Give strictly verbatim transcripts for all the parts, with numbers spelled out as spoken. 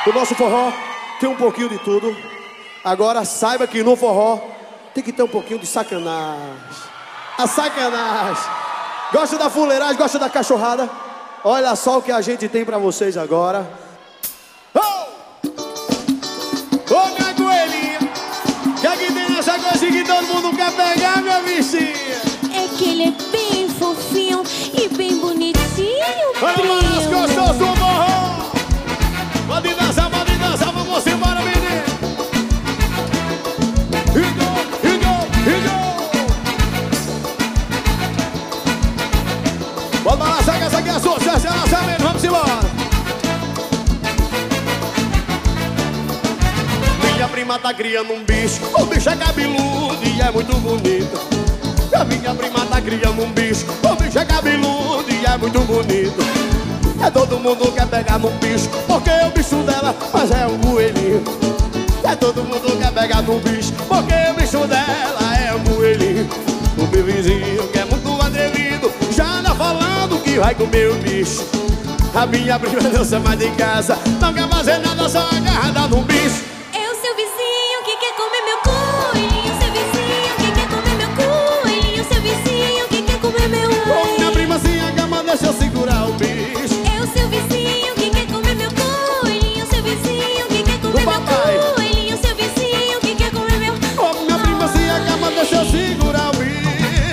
O nosso forró tem um pouquinho de tudo. Agora saiba que no forró tem que ter um pouquinho de sacanagem. A sacanagem. Gosta da fuleiragem, gosta da cachorrada? Olha só o que a gente tem pra vocês agora. Ô, oh! oh, minha coelhinha, que é que tem nessa coisa que todo mundo quer pegar, minha bichinha? É que ele é bem fofinho e bem bonitinho, Vamos primo. lá, gostoso do forró. Pode dançar, pode dançar, vamos embora, menino. E go, e go, e go. Pode balançar que essa aqui é a sua, essa é a nossa mesmo, vamos embora. Minha prima tá criando um bicho, o bicho é cabeludo e é muito bonito. A minha prima tá criando um bicho, o bicho é cabeludo e é muito bonito. É todo mundo quer pegar no bicho, porque o bicho dela, mas é um coelhinho. É todo mundo quer pegar no bicho, porque o bicho dela é um coelhinho. O meu vizinho, que é muito atrevido, já anda falando que vai comer o bicho. A minha prima não sai mais de casa, não quer fazer nada, só agarrada no bicho. É o seu vizinho que quer comer meu coelhinho. Seu vizinho que quer comer meu coelhinho. Seu vizinho que quer comer meu coelhinho. Ô, minha prima se agama, deixa eu segurar o bicho. É o seu vizinho que quer comer meu coelhinho. Seu vizinho que quer comer Do meu papai. coelhinho. Seu vizinho que quer comer meu. Ô, minha prima se agama, deixa eu segurar o bicho.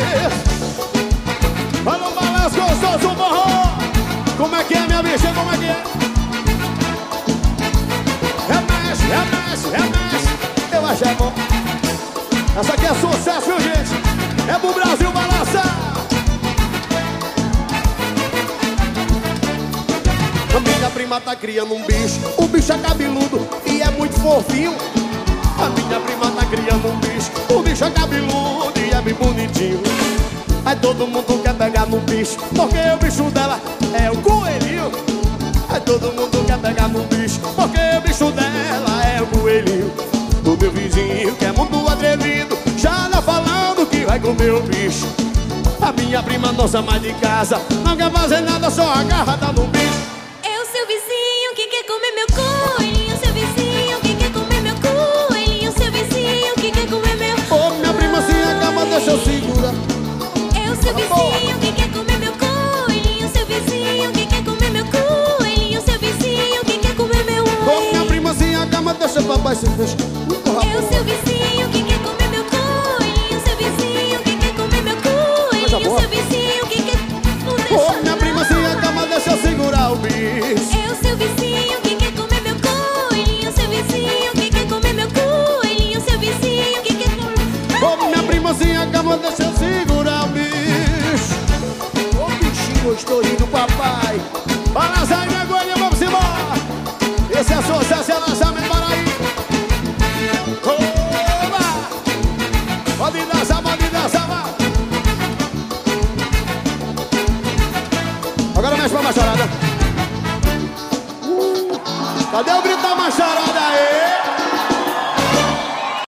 Olha o balanço gostoso do forró. Como é que é, minha bicha? Como é que é? Remexe, remexe, remexe. Eu acho é bom. Essa aqui é sucesso, viu, gente? É pro Brasil balançar. A minha prima tá criando um bicho. O bicho é cabeludo e é muito fofinho. A minha prima tá criando um bicho. O bicho é cabeludo e é bem bonitinho. Aí todo mundo quer pegar no bicho, porque o bicho dela é o coelhinho. Aí todo mundo quer pegar no bicho, porque o bicho dela é o coelhinho. O meu vizinho, que é muito atrevido, já anda falando que vai comer o bicho. A minha prima não sai mais de casa, não quer fazer nada, só agarrada no bicho. É o seu vizinho que quer comer meu coelhinho. Seu vizinho que quer comer meu coelhinho. Seu vizinho que quer comer meu. Ô, minha prima se acaba, deixa eu segurar. É o seu vizinho que quer comer meu coelhinho. Seu vizinho que quer comer meu coelhinho. Seu vizinho que quer comer meu. Ô, minha prima se acaba, deixa papai se deixa. É o seu vizinho que quer comer meu coelhinho. Seu vizinho que quer comer meu coelhinho. Seu vizinho que quer. Não deixa Ô, minha prima se acaba, deixa eu segurar o bicho. É o seu vizinho que quer comer meu coelhinho. Seu vizinho que quer comer meu coelhinho. Seu vizinho que quer. Ô, minha prima se acaba, deixa eu segurar o bicho. Ô, bichinho gostosinho do papai. Balança aí, minha goelha, vamos embora. Esse é sucesso, é lançamento para aí. Oba! Pode dançar, pode dançar, vai. Agora mexe pra macharada. Uh, cadê o grito da macharada aí?